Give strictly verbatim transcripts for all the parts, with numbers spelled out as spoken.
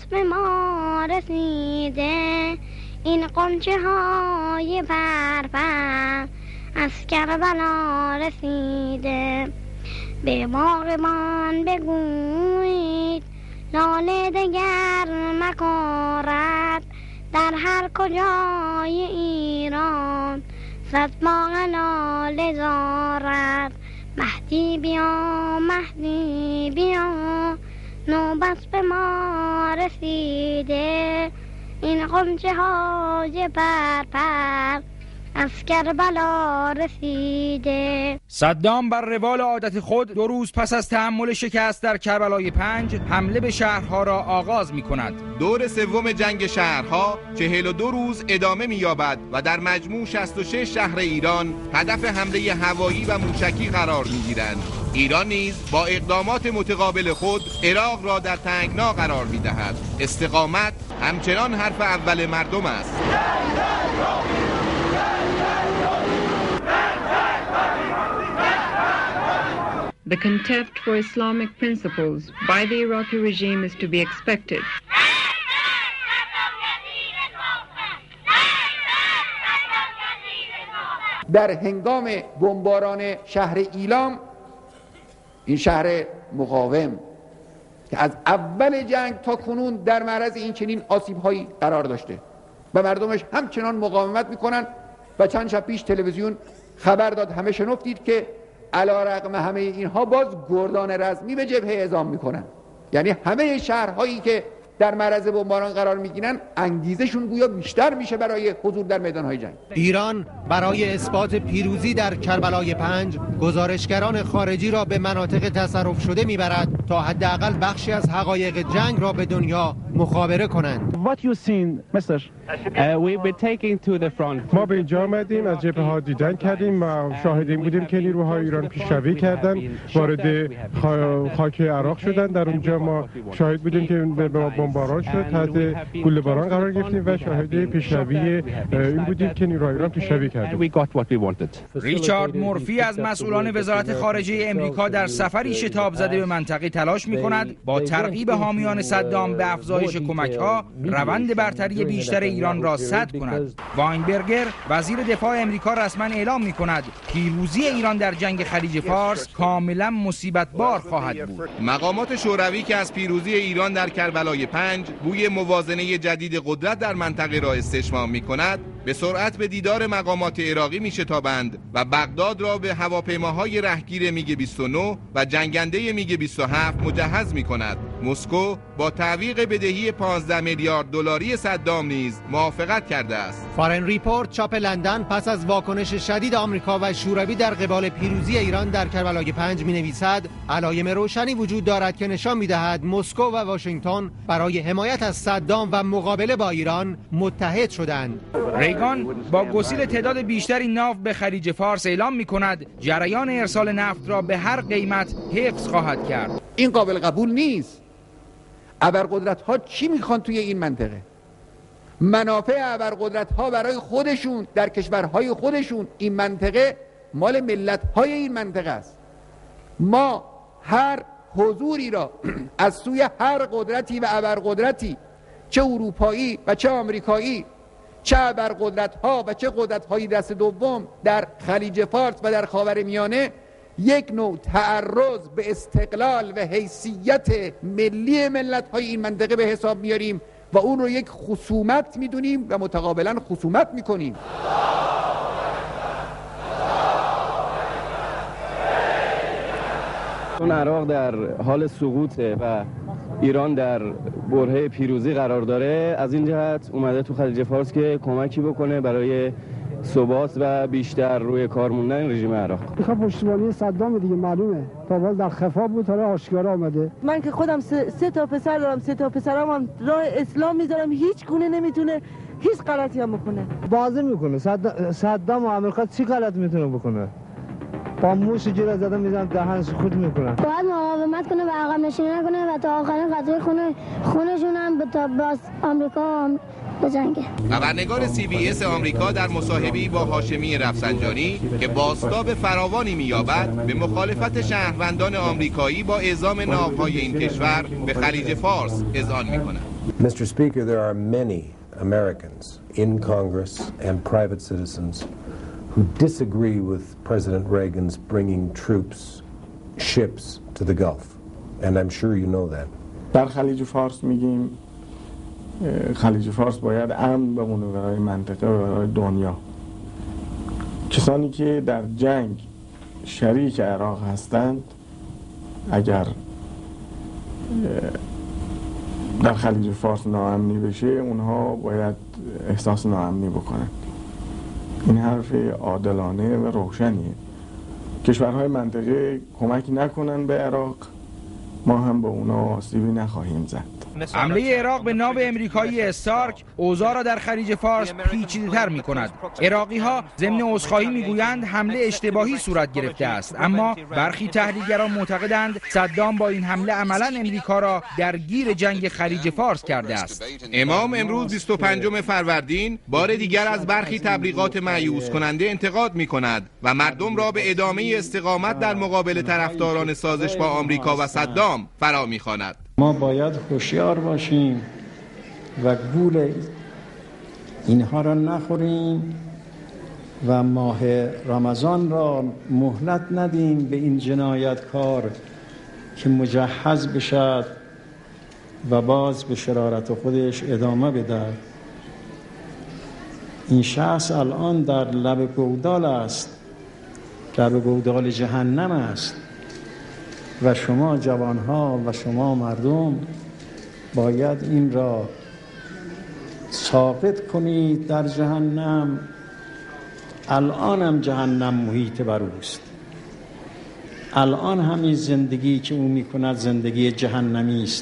به ما رسیده، این غنچه های پرپر از کربلا رسیده. به باغبان بگویید لاله دگر مکارد، در هر کجای ایران صد باغ لاله زارد. مهدی بیا مهدی بیا، نوبت به ما رسیده، این غنچه های پرپر از کربلا رسیده. صدام بر روال عادت خود دو روز پس از تحمل شکست در کربلای پنج حمله به شهرها را آغاز می کند. دور سوم جنگ شهرها چهل و دو روز ادامه می یابد و در مجموع شصت و شش شهر ایران هدف حمله هوایی و موشکی قرار می گیرند. ایران نیز با اقدامات متقابل خود عراق را در تنگنا قرار می دهد. استقامت همچنان حرف اول مردم است. The contempt for Islamic principles by the Iraqi regime is to be expected. در هنگام بمباران شهر ایلام، این شهر مقاوم که از اول جنگ تا کنون در معرض این چنین آسیب‌هایی قرار داشته و مردمش همچنان مقاومت میکنن و چند شب پیش تلویزیون خبر داد، همه شنفتید که علی‌رغم همه اینها باز گردان رزمی به جبهه اعزام میکنن. یعنی همه شهرهایی که در معرض بمباران قرار میگیرن انگیزشون گویا بیشتر میشه برای حضور در میدانهای جنگ. ایران برای اثبات پیروزی در کربلای پنج گزارشگران خارجی را به مناطق تصرف شده میبرد تا حداقل بخشی از حقایق جنگ را به دنیا مخابره کنند. What you seen, mister? Uh, we were taking to the front. ما به اینجا آمدیم، از جبهه ها دیدن کردیم و شاهد این بودیم که نیروهای ایران پیشروی کردن، وارد خاک عراق شدن. در اونجا ما شاهد بودیم که به بمباران شد، تحت گوله باران قرار گرفتیم و شاهد پیشروی این بودیم که نیروهای ایران پیشروی کردن. ریچارد مورفی از مسئولان وزارت خارجه امریکا در سفری شتاب زده به منطقه تلاش می‌کند با ترغیب حامیان صدام به افزایش کمک‌ها روند برتری بیشتر ایران را سد کند. واینبرگر وزیر دفاع امریکا رسما اعلام می‌کند پیروزی ایران در جنگ خلیج فارس کاملا مصیبت‌بار خواهد بود. مقامات شوروی که از پیروزی ایران در کربلای پنج بوی موازنه جدید قدرت در منطقه را استشمام می‌کند، به سرعت به دیدار مقامات عراقی می‌شتابند و بغداد را به هواپیماهای رهگیر میگ بیست و نه و جنگنده میگ بیست و هفت مجهز می‌کند. مسکو با تعویق بدهی پانزده میلیارد دلاری صدام نیز موافقت کرده است. فارن ریپورت چاپ لندن پس از واکنش شدید آمریکا و شوروی در قبال پیروزی ایران در کربلای پنج می‌نویسد علایم روشنی وجود دارد که نشان می‌دهد مسکو و واشنگتن برای حمایت از صدام و مقابله با ایران متحد شدند. ریگان با گسیل تعداد بیشتری ناو به خلیج فارس اعلام می‌کند جریان ارسال نفت را به هر قیمت حفظ خواهد کرد. این قابل قبول نیست. ابرقدرت‌ها چی میخوان توی این منطقه؟ منافع ابرقدرت‌ها برای خودشون در کشورهای خودشون، این منطقه مال ملت‌های این منطقه است. ما هر حضوری را از سوی هر قدرتی و ابرقدرتی، چه اروپایی و چه آمریکایی، چه ابرقدرت‌ها و چه قدرت‌های دست دوم در خلیج فارس و در خاورمیانه، یک نوع تعرض به استقلال و حیثیت ملی ملت‌های این منطقه به حساب میاریم و اون رو یک خصومت میدونیم و متقابلا خصومت میکنیم. اون عراق در حال سقوطه و ایران در برهه پیروزی قرار داره. از این جهت اومده تو خلیج فارس که کمکی بکنه برای ثبات و بیشتر روی کار موندن رژیم عراق. میخواد پشتیبانی صدام دیگه، معلومه تا باز در خفا بود، حالا آشکارا آمده. من که خودم سه, سه تا پسر دارم، سه تا پسرام هم راه اسلام میذارم، هیچ گونه نمیتونه هیچ غلطی هم بکنه. بازی میکنه صدام و آمریکا چی غلط میتونه بکنه؟ با موش جلو زدن میزنن دهنش خود میکنن. باید مقاومت کنه و عقب نشینی نکنه و تا آخرین قطره خونه خونشون هم به تا باز آمریکا بجنگه. خبرنگار سی بی اس آمریکا در مصاحبه‌ای با هاشمی رفسنجانی که بازتاب فراوانی می‌یابد به مخالفت شهروندان آمریکایی با اعزام ناوهای این کشور به خلیج فارس اذعان می‌کند. Mister Speaker, there are many Americans in Congress and private citizens who disagree with President Reagan's bringing troops, ships to the Gulf. And I'm sure you know that. در خلیج فارس میگیم خلیج فارس باید امن بمونه برای منطقه و برای دنیا. کسانی که در جنگ شریک عراق هستند اگر در خلیج فارس ناامنی بشه اونها باید احساس ناامنی بکنند. این حرف عادلانه و روشنیه. کشورهای منطقه کمک نکنن به عراق، ما هم به اونا آسیبی نخواهیم زد. حمله عراق به ناو امریکایی استارک اوضاع را در خلیج فارس پیچیده‌تر می‌کند. عراقی‌ها ضمن عذرخواهی می‌گویند حمله اشتباهی صورت گرفته است، اما برخی تحلیلگران معتقدند صدام با این حمله عملاً امریکا را درگیر جنگ خلیج فارس کرده است. امام امروز بیست و پنجم فروردین بار دیگر از برخی تبلیغات مایوس کننده انتقاد می‌کند و مردم را به ادامه استقامت در مقابل طرفداران سازش با آمریکا و صدام فرا می‌خواند. ما باید هوشیار باشیم و گول اینها را نخوریم و ماه رمضان را مهلت ندیم به این جنایتکار که مجهز بشد و باز به شرارت خودش ادامه بده. این شخص الان در لب گودال است، در گودال جهنم است و شما جوانها و شما مردم باید این را ثابت کنید در جهنم. الان هم جهنم محیط بر اوست. الان همین زندگی که او میکند زندگی جهنمی است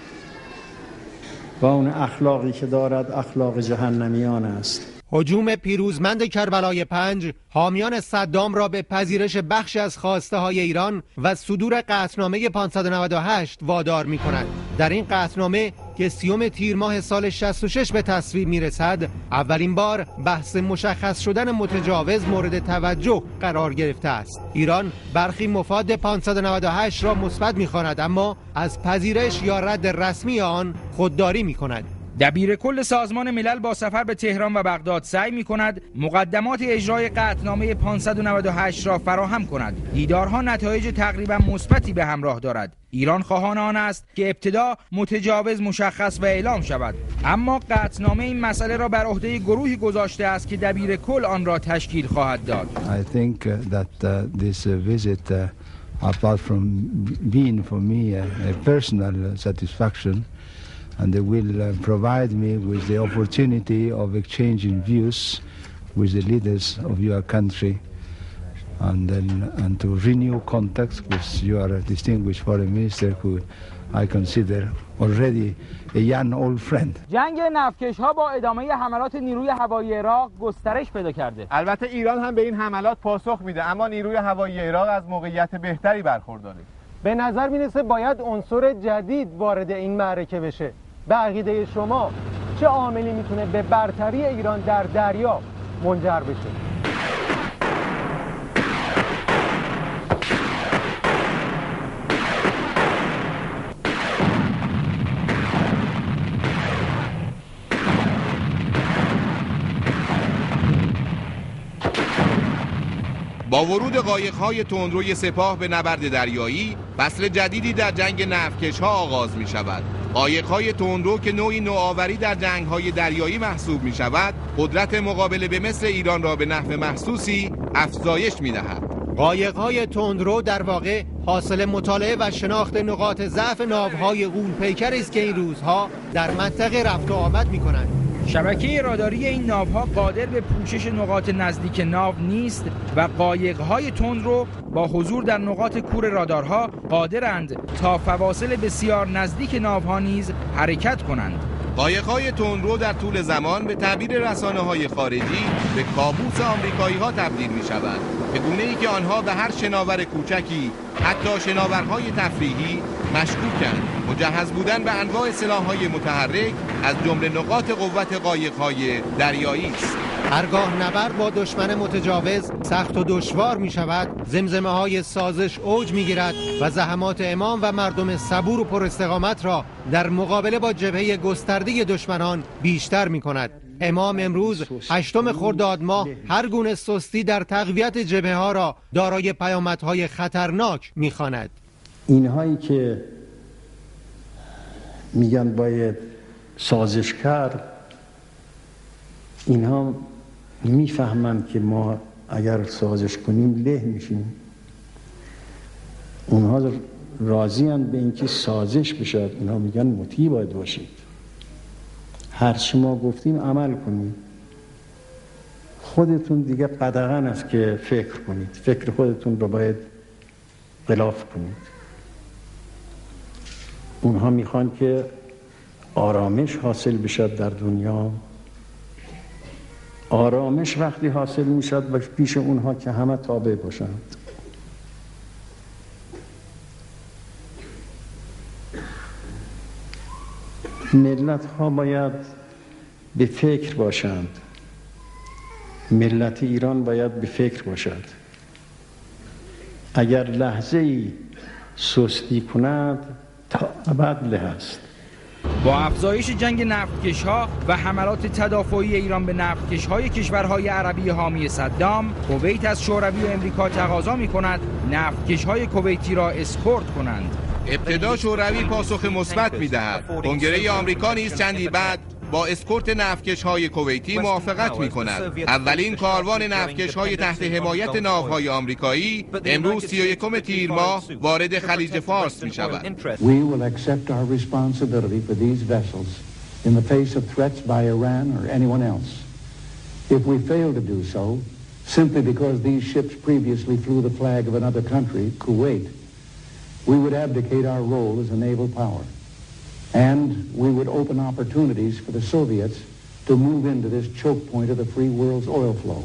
و اون اخلاقی که دارد اخلاق جهنمیان است. هجوم پیروزمند کربلای پنج حامیان صدام را به پذیرش بخشی از خواسته های ایران و صدور قطعنامه پانصد و نود و هشت وادار می کند. در این قطعنامه که سیوم تیر ماه سال شصت و شش به تصویب می رسد، اولین بار بحث مشخص شدن متجاوز مورد توجه قرار گرفته است. ایران برخی مفاد پانصد و نود و هشت را مثبت می خواند، اما از پذیرش یا رد رسمی آن خودداری می کند. دبیر کل سازمان ملل با سفر به تهران و بغداد سعی می کند مقدمات اجرای قطعنامه پانصد و نود و هشت را فراهم کند. دیدارها نتایج تقریبا مثبتی به همراه دارد. ایران خواهان آن است که ابتدا متجاوز مشخص و اعلام شود، اما قطعنامه این مسئله را بر عهده گروهی گذاشته است که دبیر کل آن را تشکیل خواهد داد. I think that uh, this visit uh, apart from being for me a, a personal satisfaction, and they will uh, provide me with the opportunity of exchanging views with the leaders of your country, and then and to renew contacts with your distinguished foreign minister, who I consider already a young old friend. جنگ نفتکش ها با ادامه حملات نیروی هوایی عراق گسترش پیدا کرده. البته ایران هم به این حملات پاسخ میده، اما نیروی هوایی عراق از موقعیت بهتری برخورداره. به نظر میرسه باید عنصر جدید وارد این معرکه بشه. به عقیده شما چه عاملی میتونه به برتری ایران در دریا منجر بشه؟ با ورود قایق‌های تندروی سپاه به نبرد دریایی، فصل جدیدی در جنگ نفتکش‌ها آغاز می‌شود. قایق‌های تندرو که نوعی نوآوری در جنگ‌های دریایی محسوب می‌شود، قدرت مقابله به مثل ایران را به نحو محسوسی افزایش می‌دهد. قایق‌های تندرو در واقع حاصل مطالعه و شناخت نقاط ضعف ناوهای غول‌پیکری است که این روزها در منطقه رفت و آمد می‌کنند. شبکه راداری این ناوها قادر به پوشش نقاط نزدیک ناو نیست و قایق‌های تندرو با حضور در نقاط کور رادارها قادرند تا فواصل بسیار نزدیک ناوها نیز حرکت کنند. قایق‌های تندرو در طول زمان به تعبیر رسانه‌های خارجی به کابوس آمریکایی‌ها تبدیل می‌شوند، به گونه‌ای که آنها به هر شناور کوچکی، حتی شناورهای تفریحی، مشکوکند. مجهز بودن به انواع سلاح‌های متحرک از جمله نقاط قوت قایق‌های دریایی است. هرگاه نبرد با دشمن متجاوز سخت و دشوار می شود، زمزمه های سازش اوج می گیرد و زحمات امام و مردم صبور و پر استقامت را در مقابله با جبهه گسترده دشمنان بیشتر می کند. امام امروز هشتم خرداد ماه هر گونه سستی در تقویت جبهه ها را دارای پیامدهای خطرناک می خواند. اینهایی که میگن باید سازش کرد، اینها میفهمند که ما اگر سازش کنیم له میشیم. اونها راضی اند به اینکه سازش بشد. اینها میگن مطیع باید باشید، هرچی ما گفتیم عمل کنید. خودتون دیگه قدغن است که فکر کنید، فکر خودتون رو باید غلاف کنید. اونها میخوان که آرامش حاصل بشد در دنیا. آرامش وقتی حاصل میشد و پیش اونها که همه تابع باشند. ملت ها باید به فکر باشند. ملت ایران باید به فکر باشد. اگر لحظه ای سستی کند تا ابد له است. با افزایش جنگ نفتکش‌ها و حملات تدافعی ایران به نفتکش‌های کشورهای عربی حامی صدام، کویت از شوروی و امریکا تقاضا می‌کند نفتکش‌های کویتی را اسکورت کنند. ابتدا شوروی پاسخ مثبت می‌دهد. کنگره آمریکا نیز چندی بعد با اسکورت نفتکش‌های کویتی موافقت می‌کند. اولین کاروان نفتکش‌های تحت حمایت ناوهای آمریکایی امروز سی و یکم تیر ماه وارد خلیج فارس می‌شود. We will accept our responsibility for these vessels in the face of threats by Iran or anyone else. If we fail to do so, simply because these ships previously flew the flag of another country, Kuwait, we would abdicate our role as a naval power. And we would open opportunities for the Soviets to move into this choke point of the free world's oil flow.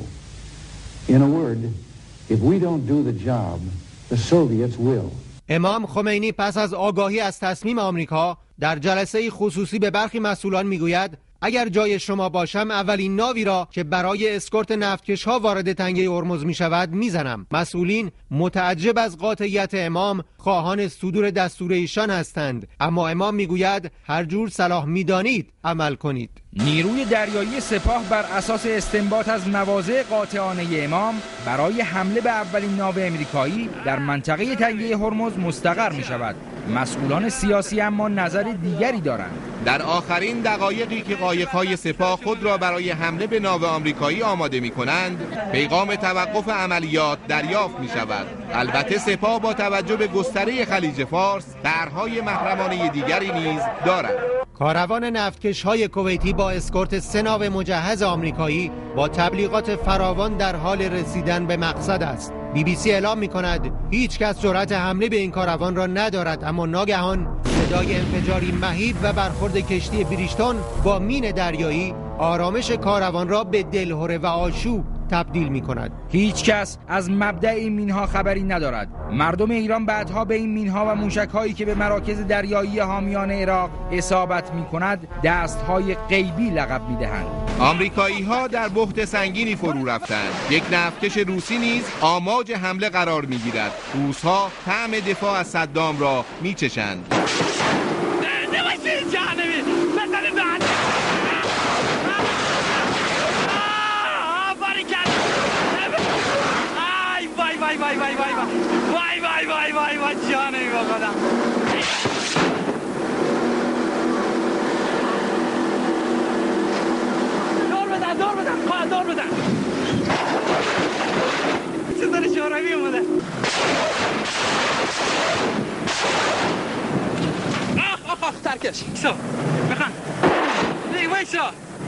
In a word, if we don't do the job, the Soviets will. امام خمینی پس از آگاهی از تصمیم آمریکا در جلسه خصوصی به برخی مسئولان میگوید اگر جای شما باشم اولین ناوی را که برای اسکورت نفتکش‌ها وارد تنگه هرمز می‌شود میزنم. مسئولین متعجب از قاطعیت امام خواهان صدور دستور ایشان هستند، اما امام میگوید هر جور صلاح می‌دانید عمل کنید. نیروی دریایی سپاه بر اساس استنباط از مواضع قاطعانه امام برای حمله به اولین ناو امریکایی در منطقه تنگه هرمز مستقر می‌شود. مسئولان سیاسی اما نظر دیگری دارند. در آخرین دقایقی که قایق‌های سپاه خود را برای حمله به ناو آمریکایی آماده می‌کنند، پیغام توقف عملیات دریافت می‌شود. البته سپاه با توجه به گستره خلیج فارس طرح‌های محرمانه دیگری نیز دارد. کاروان نفتکش‌های کویتی با اسکورت سه ناو مجهز آمریکایی با تبلیغات فراوان در حال رسیدن به مقصد است. بی بی سی اعلام می‌کند هیچ کس جرأت حمله به این کاروان را ندارد، اما ناگهان صدای انفجاری مهیب و برخورد کشتی بریشتون با مین دریایی آرامش کاروان را به دلهره و آشوب تبدیل می کند. هیچ کس از مبدأ این مینها خبری ندارد. مردم ایران بعدها به این مینها و موشک‌هایی که به مراکز دریایی حامیان عراق اصابت می کند دست‌های غیبی لقب می دهند. آمریکایی‌ها در بحت سنگینی فرو رفتند. یک نفتکش روسی نیز آماج حمله قرار می گیرد. روس‌ها طعم دفاع از صدام را می چشند. وای وای وای وای وای وای وای وای وای جانم بابا. دور بدن دور بدن خواهد دور بدن. چطور شوروی اومده؟ آخ آخ آخ ترکش سو بخن دیگه وایسا.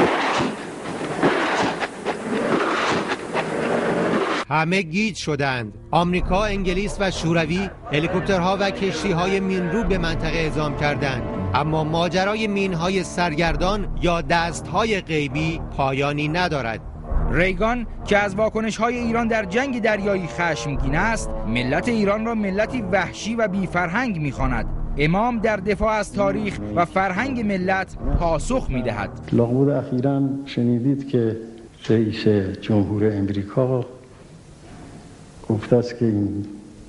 همه گیج شدند. آمریکا، انگلیس و شوروی هلیکوپترها و کشتی‌های مینرو به منطقه اعزام کردند، اما ماجرای مین‌های سرگردان یا دست‌های غیبی پایانی ندارد. ریگان که از واکنش‌های ایران در جنگ دریایی خشمگین است، ملت ایران را ملتی وحشی و بی‌فرهنگ می‌خواند. امام در دفاع از تاریخ و فرهنگ ملت پاسخ می‌دهد. لغمور اخیراً شنیدید که رئیس جمهور امریکا گفته است که این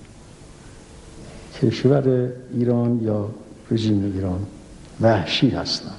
کشور ایران یا رژیم ایران وحشی هستند.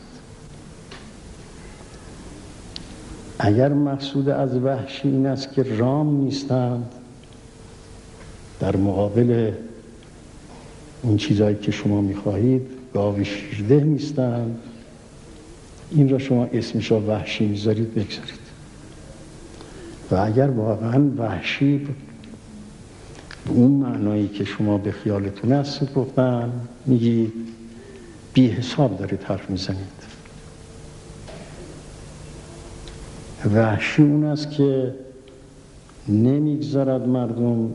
اگر مقصود از وحشی این است که رام نیستند در مقابل اون چیزایی که شما میخواهید، گاو شیرده نیستند، این را شما اسمش را وحشی میذارید بگذارید. و اگر واقعا وحشی به اون معنایی که شما به خیالتون است گفتن، میگید بی حساب دارید حرف میزنید. وحشی اون است که نمیگذارد مردم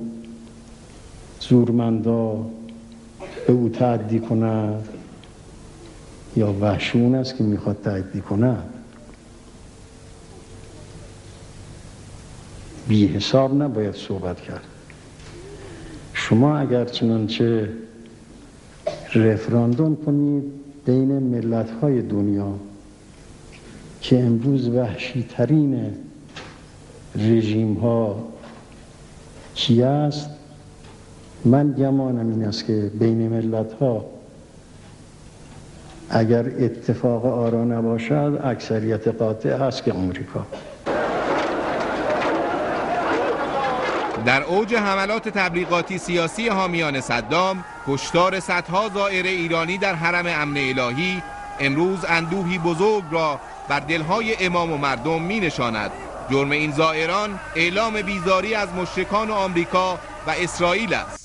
زورمندا به او تعدی کند، یا وحشی اون است که میخواد تعدی کند. بی حساب نباید صحبت کرد. شما اگر چنانچه رفراندوم کنید بین ملت‌های دنیا که امروز وحشی ترین رژیم ها کی است، من گمانم این است که بین ملت ها اگر اتفاق آرا نباشد اکثریت قاطع هست که امریکا. در اوج حملات تبلیغاتی سیاسی حامیان صدام، کشتار صدها زائر ایرانی در حرم امن الهی امروز اندوهی بزرگ را بر دلهای امام و مردم می نشاند. جرم این زائران اعلام بیزاری از مشرکان و آمریکا و اسرائیل است.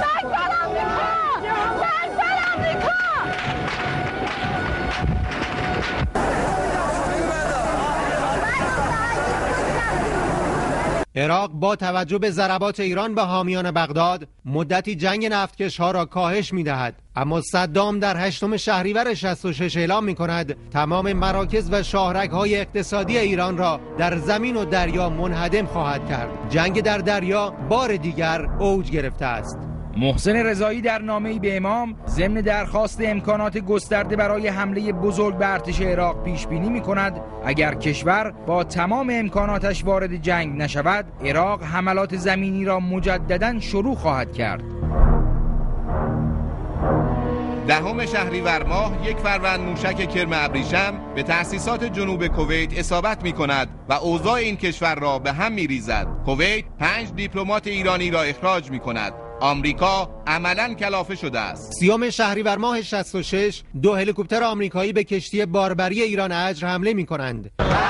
عراق با توجه به ضربات ایران به حامیان بغداد مدتی جنگ نفتکش‌ها را کاهش می‌دهد، اما صدام در هشتم شهریور شصت و شش اعلام می‌کند تمام مراکز و شاهرگ‌های اقتصادی ایران را در زمین و دریا منهدم خواهد کرد. جنگ در دریا بار دیگر اوج گرفته است. محسن رضایی در نامه‌ای به امام ضمن درخواست امکانات گسترده برای حمله بزرگ به ارتش عراق پیش بینی می‌کند اگر کشور با تمام امکاناتش وارد جنگ نشود، عراق حملات زمینی را مجدداً شروع خواهد کرد. دهم شهریور ماه یک فروند موشک کرم ابریشم به تأسیسات جنوب کویت اصابت می کند و اوضاع این کشور را به هم می ریزد. کویت پنج دیپلمات ایرانی را اخراج می کند. آمریکا عملاً کلافه شده است. سیوم شهریور ماه شصت و شش دو هلیکوپتر آمریکایی به کشتی باربری ایران اجر حمله می کنند.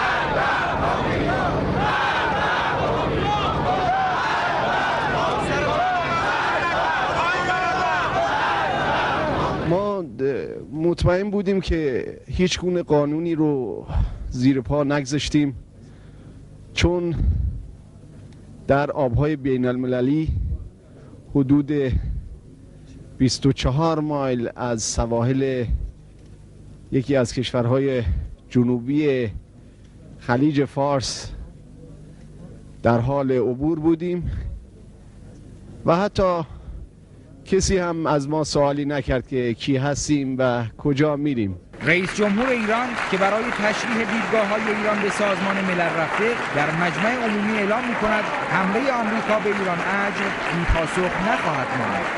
ما مطمئن بودیم که هیچ گونه قانونی رو زیر پا نگذاشتیم، چون در آبهای بین المللی حدود بیست و چهار مایل از سواحل یکی از کشورهای جنوبی خلیج فارس در حال عبور بودیم و حتی کسی هم از ما سوالی نکرد که کی هستیم و کجا میریم. رئیس جمهور ایران که برای تشریح دیدگاه‌های ایران به سازمان ملل رفته در مجمع عمومی اعلام می‌کند حمله آمریکا به ایران اجر بی‌پاسخ نخواهد ماند.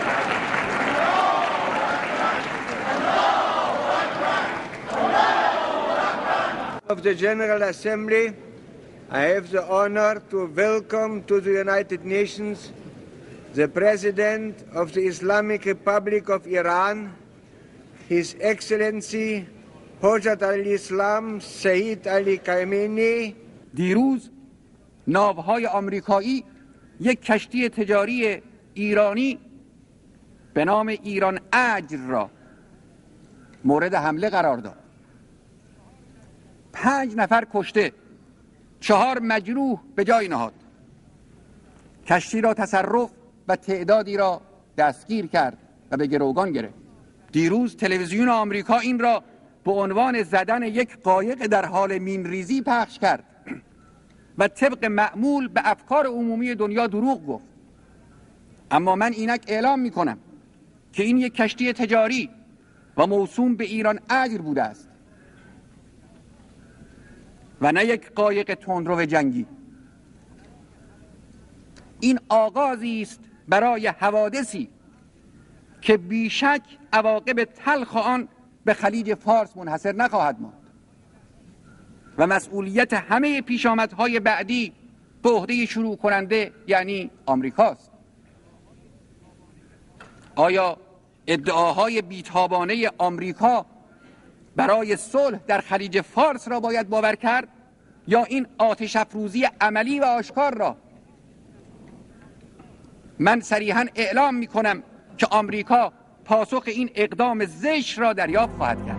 Of the General Assembly, I have the honor to welcome to the United Nations the President of the Islamic Republic of Iran, His Excellency حجت الاسلام سید علی خامنه‌ای. دیروز ناوهای آمریکایی یک کشتی تجاری ایرانی به نام ایران اجر را مورد حمله قرار داد. پنج نفر کشته، چهار مجروح به جای نهاد. کشتی را تصرف و تعدادی را دستگیر کرد و به گروگان گرفت. دیروز تلویزیون آمریکا این را به عنوان زدن یک قایق در حال مینریزی پخش کرد و طبق معمول به افکار عمومی دنیا دروغ گفت. اما من اینک اعلام می کنم که این یک کشتی تجاری و موسوم به ایران اجر بوده است و نه یک قایق تندرو جنگی. این آغازی است برای حوادثی که بیشک عواقب تلخ آن به خلیج فارس منحصر نخواهد ماند و مسئولیت همه پیشامدهای بعدی به عهده شروع کننده یعنی آمریکاست. آیا ادعاهای بیتابانه آمریکا برای صلح در خلیج فارس را باید باور کرد یا این آتش افروزی عملی و آشکار را؟ من صریحاً اعلام می کنم که آمریکا پاسخ این اقدام زشت را دریافت خواهد کرد.